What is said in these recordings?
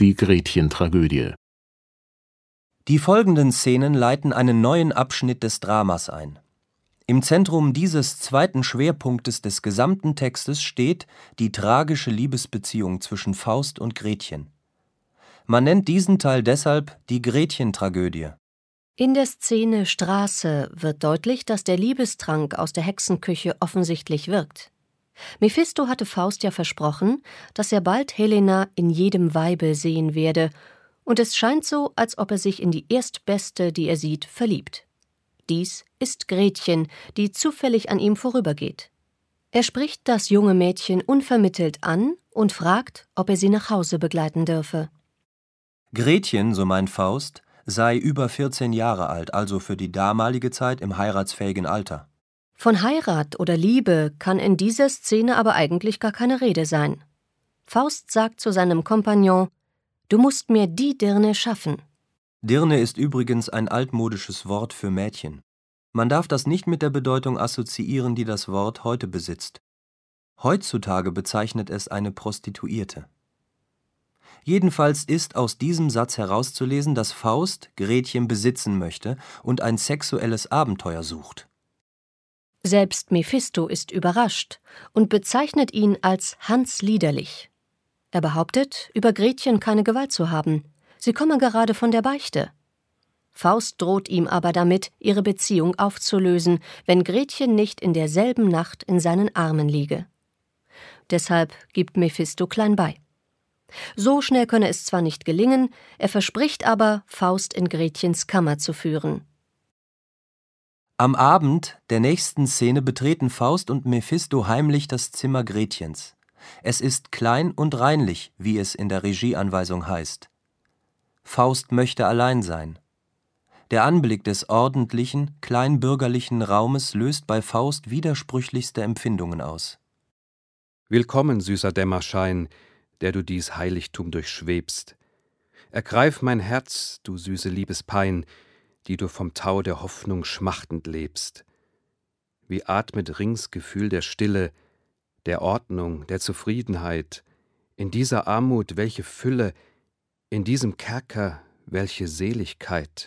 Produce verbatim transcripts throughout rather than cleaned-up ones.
die Gretchen-Tragödie. Die folgenden Szenen leiten einen neuen Abschnitt des Dramas ein. Im Zentrum dieses zweiten Schwerpunktes des gesamten Textes steht die tragische Liebesbeziehung zwischen Faust und Gretchen. Man nennt diesen Teil deshalb die Gretchen-Tragödie. In der Szene Straße wird deutlich, dass der Liebestrank aus der Hexenküche offensichtlich wirkt. Mephisto hatte Faust ja versprochen, dass er bald Helena in jedem Weibe sehen werde, und es scheint so, als ob er sich in die Erstbeste, die er sieht, verliebt. Dies ist Gretchen, die zufällig an ihm vorübergeht. Er spricht das junge Mädchen unvermittelt an und fragt, ob er sie nach Hause begleiten dürfe. Gretchen, so meint Faust, sei über vierzehn Jahre alt, also für die damalige Zeit im heiratsfähigen Alter. Von Heirat oder Liebe kann in dieser Szene aber eigentlich gar keine Rede sein. Faust sagt zu seinem Kompagnon: »Du musst mir die Dirne schaffen.« Dirne ist übrigens ein altmodisches Wort für Mädchen. Man darf das nicht mit der Bedeutung assoziieren, die das Wort heute besitzt. Heutzutage bezeichnet es eine Prostituierte. Jedenfalls ist aus diesem Satz herauszulesen, dass Faust Gretchen besitzen möchte und ein sexuelles Abenteuer sucht. Selbst Mephisto ist überrascht und bezeichnet ihn als Hans Liederlich. Er behauptet, über Gretchen keine Gewalt zu haben. Sie komme gerade von der Beichte. Faust droht ihm aber damit, ihre Beziehung aufzulösen, wenn Gretchen nicht in derselben Nacht in seinen Armen liege. Deshalb gibt Mephisto klein bei. So schnell könne es zwar nicht gelingen, er verspricht aber, Faust in Gretchens Kammer zu führen. Am Abend der nächsten Szene betreten Faust und Mephisto heimlich das Zimmer Gretchens. Es ist klein und reinlich, wie es in der Regieanweisung heißt. Faust möchte allein sein. Der Anblick des ordentlichen, kleinbürgerlichen Raumes löst bei Faust widersprüchlichste Empfindungen aus. Willkommen, süßer Dämmerschein, der du dies Heiligtum durchschwebst. Ergreif mein Herz, du süße Liebespein, die du vom Tau der Hoffnung schmachtend lebst. Wie atmet rings Gefühl der Stille, der Ordnung, der Zufriedenheit, in dieser Armut welche Fülle, in diesem Kerker welche Seligkeit.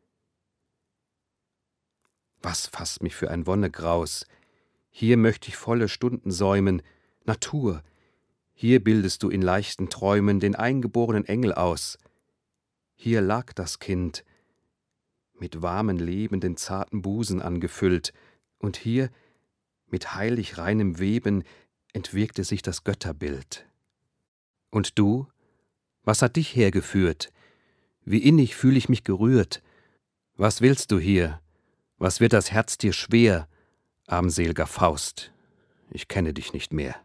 Was fasst mich für ein Wonnegraus? Hier möcht ich volle Stunden säumen, Natur, hier bildest du in leichten Träumen den eingeborenen Engel aus. Hier lag das Kind, mit warmen lebenden zarten Busen angefüllt, und hier, mit heilig reinem Weben, entwirkte sich das Götterbild. Und du, was hat dich hergeführt? Wie innig fühl ich mich gerührt. Was willst du hier? Was wird das Herz dir schwer, armselger Faust? Ich kenne dich nicht mehr.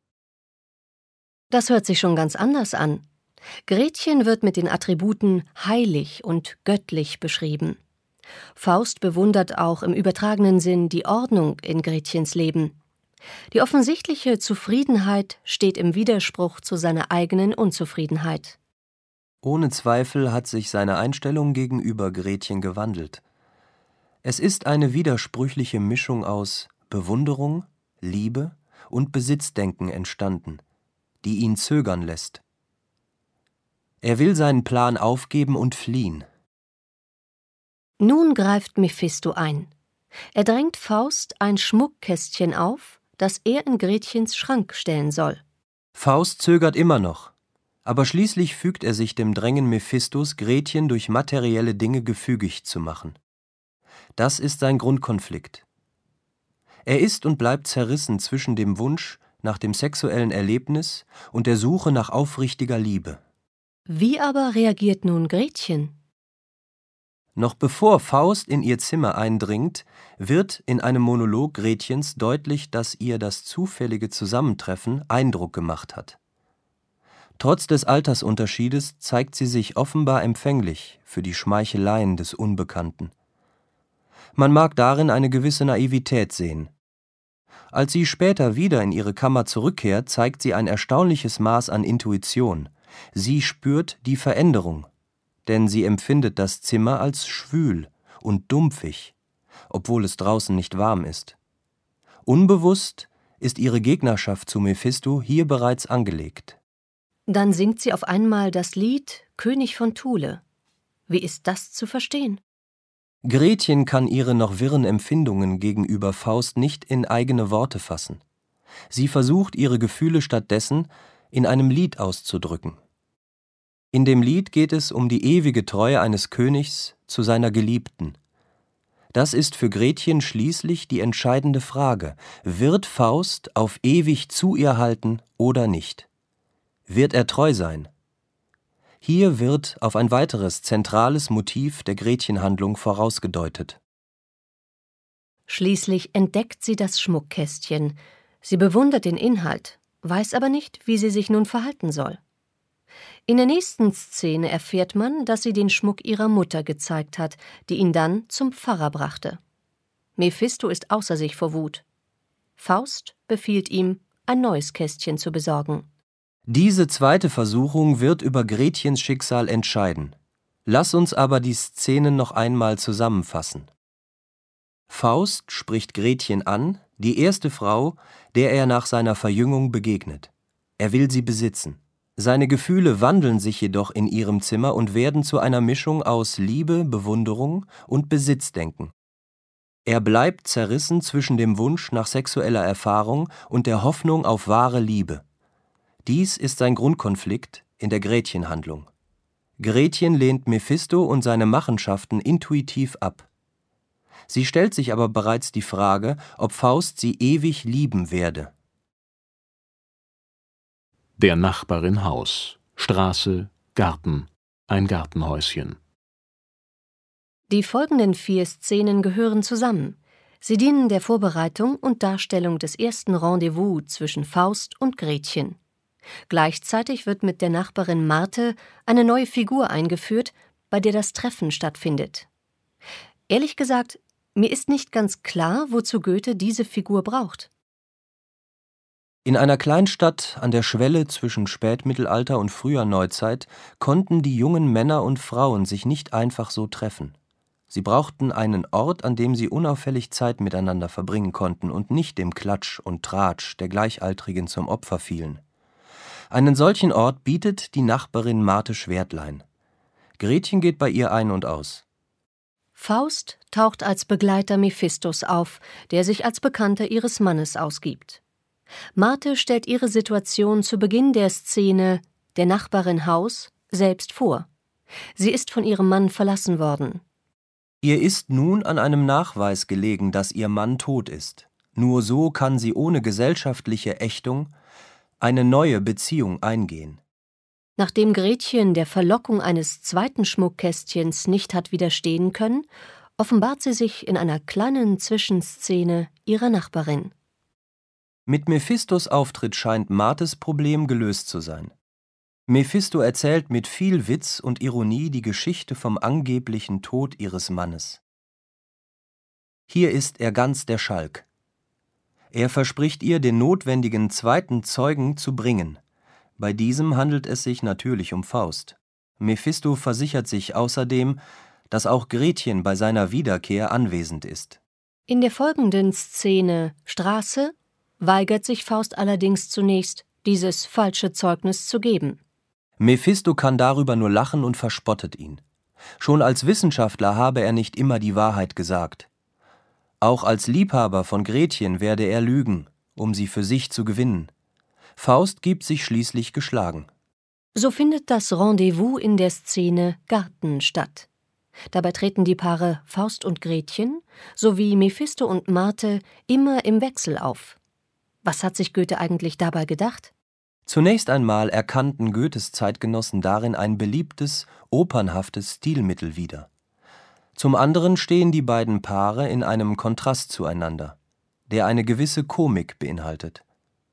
Das hört sich schon ganz anders an. Gretchen wird mit den Attributen heilig und göttlich beschrieben. Faust bewundert auch im übertragenen Sinn die Ordnung in Gretchens Leben. Die offensichtliche Zufriedenheit steht im Widerspruch zu seiner eigenen Unzufriedenheit. Ohne Zweifel hat sich seine Einstellung gegenüber Gretchen gewandelt. Es ist eine widersprüchliche Mischung aus Bewunderung, Liebe und Besitzdenken entstanden, die ihn zögern lässt. Er will seinen Plan aufgeben und fliehen. Nun greift Mephisto ein. Er drängt Faust ein Schmuckkästchen auf, das er in Gretchens Schrank stellen soll. Faust zögert immer noch, aber schließlich fügt er sich dem Drängen Mephistos, Gretchen durch materielle Dinge gefügig zu machen. Das ist sein Grundkonflikt. Er ist und bleibt zerrissen zwischen dem Wunsch nach dem sexuellen Erlebnis und der Suche nach aufrichtiger Liebe. Wie aber reagiert nun Gretchen? Noch bevor Faust in ihr Zimmer eindringt, wird in einem Monolog Gretchens deutlich, dass ihr das zufällige Zusammentreffen Eindruck gemacht hat. Trotz des Altersunterschiedes zeigt sie sich offenbar empfänglich für die Schmeicheleien des Unbekannten. Man mag darin eine gewisse Naivität sehen. Als sie später wieder in ihre Kammer zurückkehrt, zeigt sie ein erstaunliches Maß an Intuition. Sie spürt die Veränderung, denn sie empfindet das Zimmer als schwül und dumpfig, obwohl es draußen nicht warm ist. Unbewusst ist ihre Gegnerschaft zu Mephisto hier bereits angelegt. Dann singt sie auf einmal das Lied »König von Thule«. Wie ist das zu verstehen? Gretchen kann ihre noch wirren Empfindungen gegenüber Faust nicht in eigene Worte fassen. Sie versucht, ihre Gefühle stattdessen in einem Lied auszudrücken. In dem Lied geht es um die ewige Treue eines Königs zu seiner Geliebten. Das ist für Gretchen schließlich die entscheidende Frage: Wird Faust auf ewig zu ihr halten oder nicht? Wird er treu sein? Hier wird auf ein weiteres zentrales Motiv der Gretchenhandlung vorausgedeutet. Schließlich entdeckt sie das Schmuckkästchen. Sie bewundert den Inhalt, weiß aber nicht, wie sie sich nun verhalten soll. In der nächsten Szene erfährt man, dass sie den Schmuck ihrer Mutter gezeigt hat, die ihn dann zum Pfarrer brachte. Mephisto ist außer sich vor Wut. Faust befiehlt ihm, ein neues Kästchen zu besorgen. Diese zweite Versuchung wird über Gretchens Schicksal entscheiden. Lass uns aber die Szenen noch einmal zusammenfassen. Faust spricht Gretchen an, die erste Frau, der er nach seiner Verjüngung begegnet. Er will sie besitzen. Seine Gefühle wandeln sich jedoch in ihrem Zimmer und werden zu einer Mischung aus Liebe, Bewunderung und Besitzdenken. Er bleibt zerrissen zwischen dem Wunsch nach sexueller Erfahrung und der Hoffnung auf wahre Liebe. Dies ist sein Grundkonflikt in der Gretchenhandlung. Gretchen lehnt Mephisto und seine Machenschaften intuitiv ab. Sie stellt sich aber bereits die Frage, ob Faust sie ewig lieben werde. Der Nachbarin Haus, Straße, Garten, ein Gartenhäuschen. Die folgenden vier Szenen gehören zusammen. Sie dienen der Vorbereitung und Darstellung des ersten Rendezvous zwischen Faust und Gretchen. Gleichzeitig wird mit der Nachbarin Marthe eine neue Figur eingeführt, bei der das Treffen stattfindet. Ehrlich gesagt, mir ist nicht ganz klar, wozu Goethe diese Figur braucht. In einer Kleinstadt an der Schwelle zwischen Spätmittelalter und früher Neuzeit konnten die jungen Männer und Frauen sich nicht einfach so treffen. Sie brauchten einen Ort, an dem sie unauffällig Zeit miteinander verbringen konnten und nicht dem Klatsch und Tratsch der Gleichaltrigen zum Opfer fielen. Einen solchen Ort bietet die Nachbarin Marthe Schwertlein. Gretchen geht bei ihr ein und aus. Faust taucht als Begleiter Mephistos auf, der sich als Bekannter ihres Mannes ausgibt. Marthe stellt ihre Situation zu Beginn der Szene der Nachbarin Haus selbst vor. Sie ist von ihrem Mann verlassen worden. Ihr ist nun an einem Nachweis gelegen, dass ihr Mann tot ist. Nur so kann sie ohne gesellschaftliche Ächtung eine neue Beziehung eingehen. Nachdem Gretchen der Verlockung eines zweiten Schmuckkästchens nicht hat widerstehen können, offenbart sie sich in einer kleinen Zwischenszene ihrer Nachbarin. Mit Mephistos Auftritt scheint Marthes Problem gelöst zu sein. Mephisto erzählt mit viel Witz und Ironie die Geschichte vom angeblichen Tod ihres Mannes. Hier ist er ganz der Schalk. Er verspricht ihr, den notwendigen zweiten Zeugen zu bringen. Bei diesem handelt es sich natürlich um Faust. Mephisto versichert sich außerdem, dass auch Gretchen bei seiner Wiederkehr anwesend ist. In der folgenden Szene Straße weigert sich Faust allerdings zunächst, dieses falsche Zeugnis zu geben. Mephisto kann darüber nur lachen und verspottet ihn. Schon als Wissenschaftler habe er nicht immer die Wahrheit gesagt. Auch als Liebhaber von Gretchen werde er lügen, um sie für sich zu gewinnen. Faust gibt sich schließlich geschlagen. So findet das Rendezvous in der Szene Garten statt. Dabei treten die Paare Faust und Gretchen sowie Mephisto und Marthe immer im Wechsel auf. Was hat sich Goethe eigentlich dabei gedacht? Zunächst einmal erkannten Goethes Zeitgenossen darin ein beliebtes, opernhaftes Stilmittel wieder. Zum anderen stehen die beiden Paare in einem Kontrast zueinander, der eine gewisse Komik beinhaltet.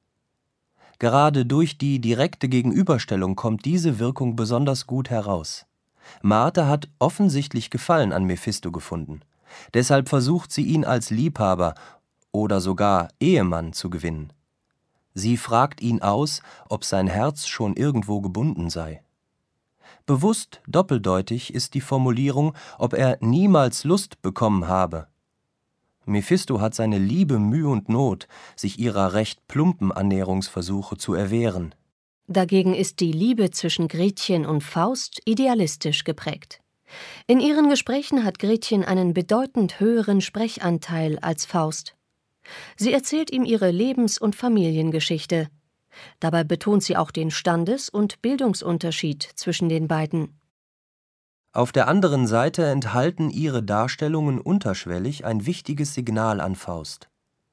Gerade durch die direkte Gegenüberstellung kommt diese Wirkung besonders gut heraus. Marthe hat offensichtlich Gefallen an Mephisto gefunden. Deshalb versucht sie ihn als Liebhaber oder sogar Ehemann zu gewinnen. Sie fragt ihn aus, ob sein Herz schon irgendwo gebunden sei. Bewusst doppeldeutig ist die Formulierung, ob er niemals Lust bekommen habe. Mephisto hat seine liebe Mühe und Not, sich ihrer recht plumpen Annäherungsversuche zu erwehren. Dagegen ist die Liebe zwischen Gretchen und Faust idealistisch geprägt. In ihren Gesprächen hat Gretchen einen bedeutend höheren Sprechanteil als Faust. Sie erzählt ihm ihre Lebens- und Familiengeschichte. Dabei betont sie auch den Standes- und Bildungsunterschied zwischen den beiden. Auf der anderen Seite enthalten ihre Darstellungen unterschwellig ein wichtiges Signal an Faust.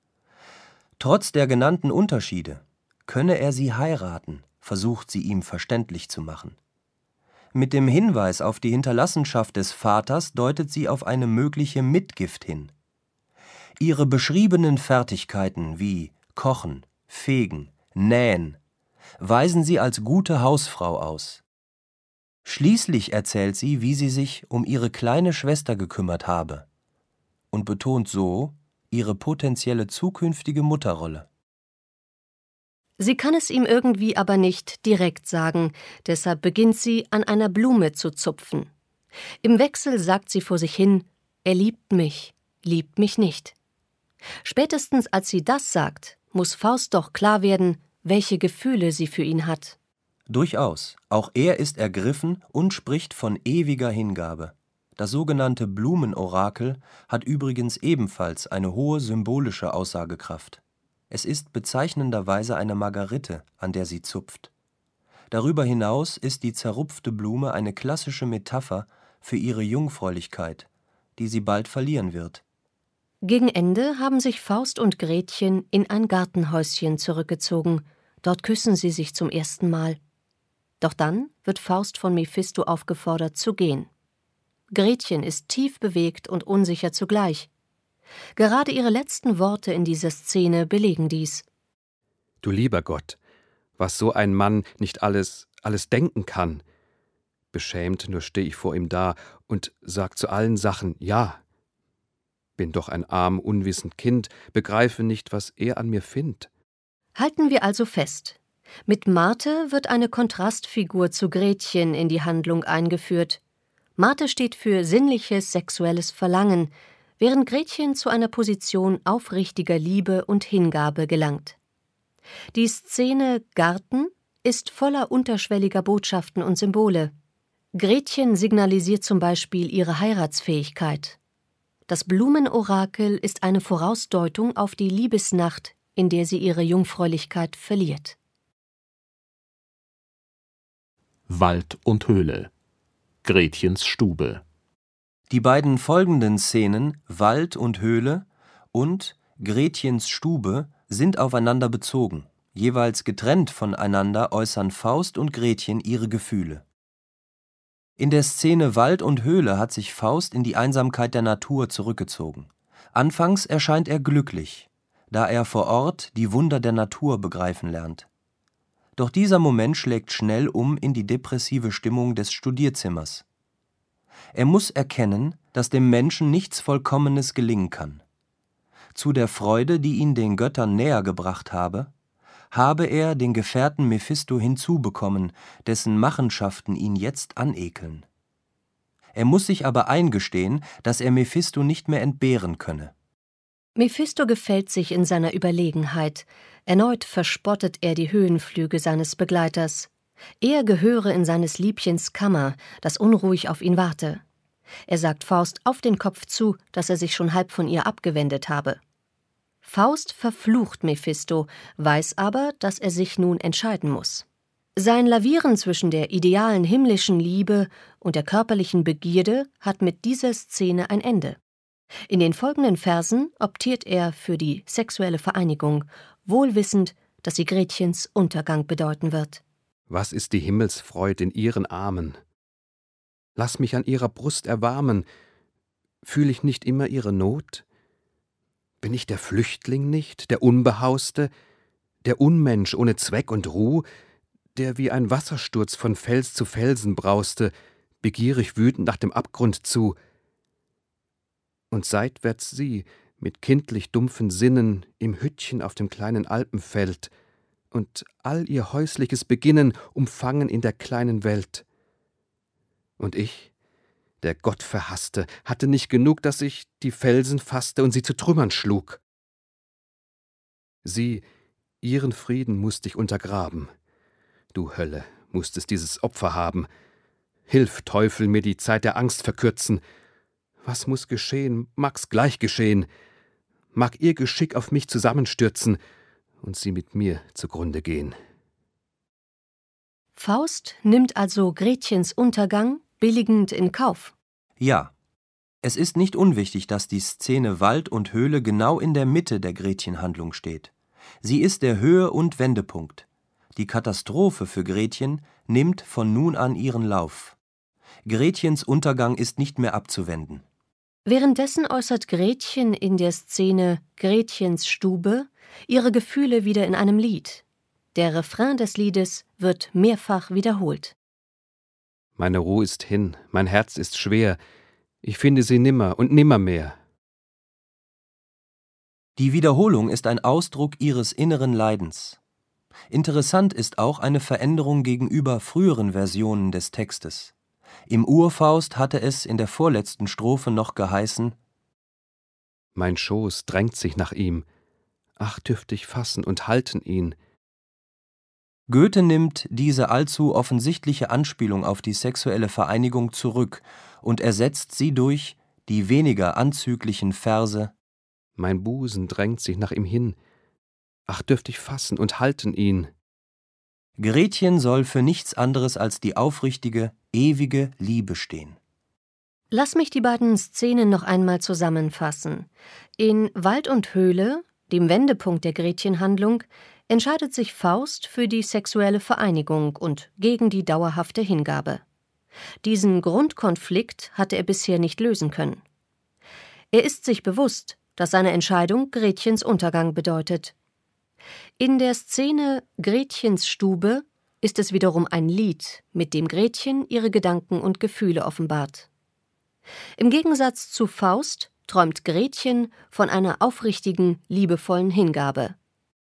Trotz der genannten Unterschiede könne er sie heiraten, versucht sie ihm verständlich zu machen. Mit dem Hinweis auf die Hinterlassenschaft des Vaters deutet sie auf eine mögliche Mitgift hin. Ihre beschriebenen Fertigkeiten wie Kochen, Fegen, Nähen weisen sie als gute Hausfrau aus. Schließlich erzählt sie, wie sie sich um ihre kleine Schwester gekümmert habe und betont so ihre potenzielle zukünftige Mutterrolle. Sie kann es ihm irgendwie aber nicht direkt sagen, deshalb beginnt sie, an einer Blume zu zupfen. Im Wechsel sagt sie vor sich hin, er liebt mich, liebt mich nicht. Spätestens als sie das sagt, muss Faust doch klar werden, welche Gefühle sie für ihn hat. Durchaus, auch er ist ergriffen und spricht von ewiger Hingabe. Das sogenannte Blumenorakel hat übrigens ebenfalls eine hohe symbolische Aussagekraft. Es ist bezeichnenderweise eine Margerite, an der sie zupft. Darüber hinaus ist die zerrupfte Blume eine klassische Metapher für ihre Jungfräulichkeit, die sie bald verlieren wird. Gegen Ende haben sich Faust und Gretchen in ein Gartenhäuschen zurückgezogen. Dort küssen sie sich zum ersten Mal. Doch dann wird Faust von Mephisto aufgefordert zu gehen. Gretchen ist tief bewegt und unsicher zugleich. Gerade ihre letzten Worte in dieser Szene belegen dies. Du lieber Gott, was so ein Mann nicht alles, alles denken kann. Beschämt nur steh ich vor ihm da und sag zu allen Sachen ja. Bin doch ein arm, unwissend Kind, begreife nicht, was er an mir findt. Halten wir also fest. Mit Marthe wird eine Kontrastfigur zu Gretchen in die Handlung eingeführt. Marthe steht für sinnliches, sexuelles Verlangen, während Gretchen zu einer Position aufrichtiger Liebe und Hingabe gelangt. Die Szene Garten ist voller unterschwelliger Botschaften und Symbole. Gretchen signalisiert zum Beispiel ihre Heiratsfähigkeit. Das Blumenorakel ist eine Vorausdeutung auf die Liebesnacht, in der sie ihre Jungfräulichkeit verliert. Wald und Höhle. Gretchens Stube. Die beiden folgenden Szenen, Wald und Höhle und Gretchens Stube, sind aufeinander bezogen. Jeweils getrennt voneinander äußern Faust und Gretchen ihre Gefühle. In der Szene Wald und Höhle hat sich Faust in die Einsamkeit der Natur zurückgezogen. Anfangs erscheint er glücklich, da er vor Ort die Wunder der Natur begreifen lernt. Doch dieser Moment schlägt schnell um in die depressive Stimmung des Studierzimmers. Er muss erkennen, dass dem Menschen nichts Vollkommenes gelingen kann. Zu der Freude, die ihn den Göttern näher gebracht habe, habe er den Gefährten Mephisto hinzubekommen, dessen Machenschaften ihn jetzt anekeln. Er muss sich aber eingestehen, dass er Mephisto nicht mehr entbehren könne. Mephisto gefällt sich in seiner Überlegenheit. Erneut verspottet er die Höhenflüge seines Begleiters. Er gehöre in seines Liebchens Kammer, das unruhig auf ihn warte. Er sagt Faust auf den Kopf zu, dass er sich schon halb von ihr abgewendet habe. Faust verflucht Mephisto, weiß aber, dass er sich nun entscheiden muss. Sein Lavieren zwischen der idealen himmlischen Liebe und der körperlichen Begierde hat mit dieser Szene ein Ende. In den folgenden Versen optiert er für die sexuelle Vereinigung, wohl wissend, dass sie Gretchens Untergang bedeuten wird. Was ist die Himmelsfreud in ihren Armen? Lass mich an ihrer Brust erwarmen. Fühl ich nicht immer ihre Not? Bin ich der Flüchtling nicht, der Unbehauste, der Unmensch ohne Zweck und Ruh, der wie ein Wassersturz von Fels zu Felsen brauste, begierig wütend nach dem Abgrund zu? Und seitwärts sie, mit kindlich dumpfen Sinnen, im Hüttchen auf dem kleinen Alpenfeld, und all ihr häusliches Beginnen umfangen in der kleinen Welt. Und ich, der Gottverhasste, hatte nicht genug, dass ich die Felsen fasste und sie zu Trümmern schlug. Sie, ihren Frieden mußt ich untergraben. Du Hölle, mußtest dieses Opfer haben. Hilf, Teufel, mir die Zeit der Angst verkürzen. Was muß geschehen, mag's gleich geschehen. Mag ihr Geschick auf mich zusammenstürzen und sie mit mir zugrunde gehen. Faust nimmt also Gretchens Untergang billigend in Kauf. Ja, es ist nicht unwichtig, dass die Szene Wald und Höhle genau in der Mitte der Gretchenhandlung steht. Sie ist der Höhe- und Wendepunkt. Die Katastrophe für Gretchen nimmt von nun an ihren Lauf. Gretchens Untergang ist nicht mehr abzuwenden. Währenddessen äußert Gretchen in der Szene Gretchens Stube ihre Gefühle wieder in einem Lied. Der Refrain des Liedes wird mehrfach wiederholt. Meine Ruh ist hin, mein Herz ist schwer, ich finde sie nimmer und nimmermehr. Die Wiederholung ist ein Ausdruck ihres inneren Leidens. Interessant ist auch eine Veränderung gegenüber früheren Versionen des Textes. Im Urfaust hatte es in der vorletzten Strophe noch geheißen: Mein Schoß drängt sich nach ihm, ach dürft ich fassen und halten ihn. Goethe nimmt diese allzu offensichtliche Anspielung auf die sexuelle Vereinigung zurück und ersetzt sie durch die weniger anzüglichen Verse: Mein Busen drängt sich nach ihm hin, ach dürft ich fassen und halten ihn. Gretchen soll für nichts anderes als die aufrichtige, ewige Liebe stehen. Lass mich die beiden Szenen noch einmal zusammenfassen. In Wald und Höhle, dem Wendepunkt der Gretchenhandlung, entscheidet sich Faust für die sexuelle Vereinigung und gegen die dauerhafte Hingabe. Diesen Grundkonflikt hatte er bisher nicht lösen können. Er ist sich bewusst, dass seine Entscheidung Gretchens Untergang bedeutet. In der Szene Gretchens Stube ist es wiederum ein Lied, mit dem Gretchen ihre Gedanken und Gefühle offenbart. Im Gegensatz zu Faust träumt Gretchen von einer aufrichtigen, liebevollen Hingabe.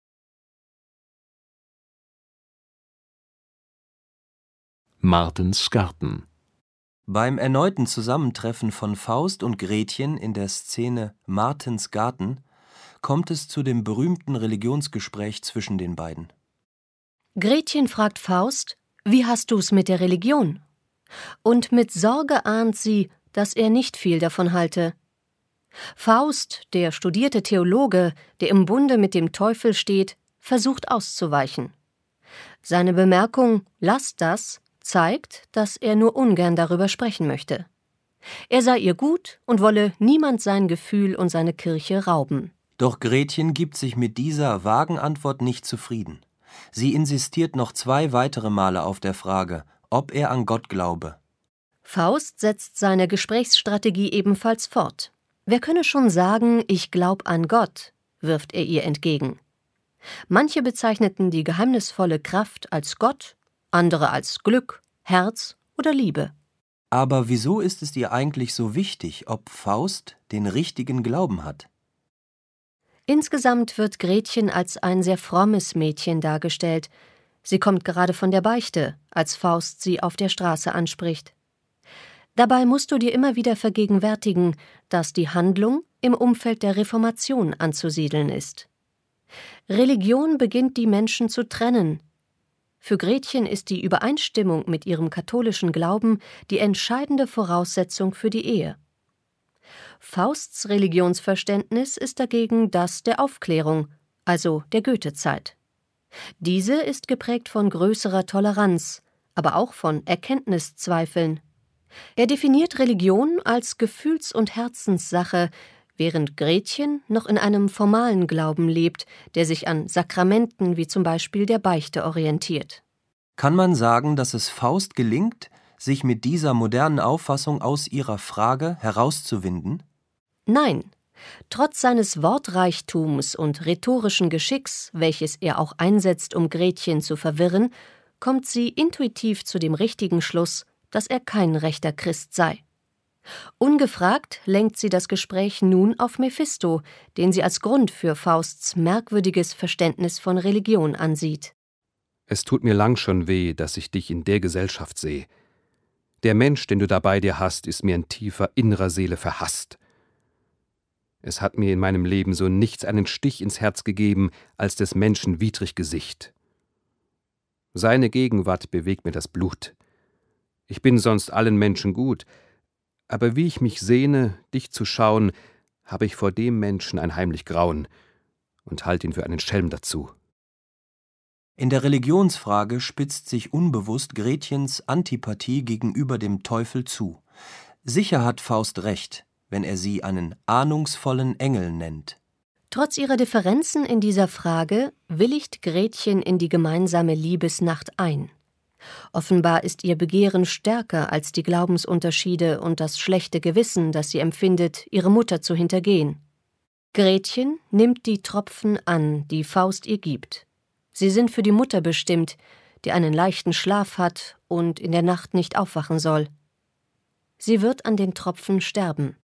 Martens Garten. Beim erneuten Zusammentreffen von Faust und Gretchen in der Szene Martens Garten kommt es zu dem berühmten Religionsgespräch zwischen den beiden. Gretchen fragt Faust: Wie hast du's mit der Religion? Und mit Sorge ahnt sie, dass er nicht viel davon halte. Faust, der studierte Theologe, der im Bunde mit dem Teufel steht, versucht auszuweichen. Seine Bemerkung »Lass das« zeigt, dass er nur ungern darüber sprechen möchte. Er sei ihr gut und wolle niemand sein Gefühl und seine Kirche rauben. Doch Gretchen gibt sich mit dieser vagen Antwort nicht zufrieden. Sie insistiert noch zwei weitere Male auf der Frage, ob er an Gott glaube. Faust setzt seine Gesprächsstrategie ebenfalls fort. Wer könne schon sagen, ich glaub an Gott, wirft er ihr entgegen. Manche bezeichneten die geheimnisvolle Kraft als Gott, andere als Glück, Herz oder Liebe. Aber wieso ist es ihr eigentlich so wichtig, ob Faust den richtigen Glauben hat? Insgesamt wird Gretchen als ein sehr frommes Mädchen dargestellt. Sie kommt gerade von der Beichte, als Faust sie auf der Straße anspricht. Dabei musst du dir immer wieder vergegenwärtigen, dass die Handlung im Umfeld der Reformation anzusiedeln ist. Religion beginnt die Menschen zu trennen. Für Gretchen ist die Übereinstimmung mit ihrem katholischen Glauben die entscheidende Voraussetzung für die Ehe. Fausts Religionsverständnis ist dagegen das der Aufklärung, also der Goethezeit. Diese ist geprägt von größerer Toleranz, aber auch von Erkenntniszweifeln. Er definiert Religion als Gefühls- und Herzenssache, während Gretchen noch in einem formalen Glauben lebt, der sich an Sakramenten wie zum Beispiel der Beichte orientiert. Kann man sagen, dass es Faust gelingt, sich mit dieser modernen Auffassung aus ihrer Frage herauszuwinden? Nein. Trotz seines Wortreichtums und rhetorischen Geschicks, welches er auch einsetzt, um Gretchen zu verwirren, kommt sie intuitiv zu dem richtigen Schluss, dass er kein rechter Christ sei. Ungefragt lenkt sie das Gespräch nun auf Mephisto, den sie als Grund für Fausts merkwürdiges Verständnis von Religion ansieht. Es tut mir lang schon weh, dass ich dich in der Gesellschaft sehe. Der Mensch, den du da bei dir hast, ist mir in tiefer innerer Seele verhasst. Es hat mir in meinem Leben so nichts einen Stich ins Herz gegeben, als des Menschen widrig Gesicht. Seine Gegenwart bewegt mir das Blut. Ich bin sonst allen Menschen gut, aber wie ich mich sehne, dich zu schauen, habe ich vor dem Menschen ein heimlich Grauen und halt ihn für einen Schelm dazu. In der Religionsfrage spitzt sich unbewusst Gretchens Antipathie gegenüber dem Teufel zu. Sicher hat Faust recht, wenn er sie einen ahnungsvollen Engel nennt. Trotz ihrer Differenzen in dieser Frage willigt Gretchen in die gemeinsame Liebesnacht ein. Offenbar ist ihr Begehren stärker als die Glaubensunterschiede und das schlechte Gewissen, das sie empfindet, ihre Mutter zu hintergehen. Gretchen nimmt die Tropfen an, die Faust ihr gibt. Sie sind für die Mutter bestimmt, die einen leichten Schlaf hat und in der Nacht nicht aufwachen soll. Sie wird an den Tropfen sterben.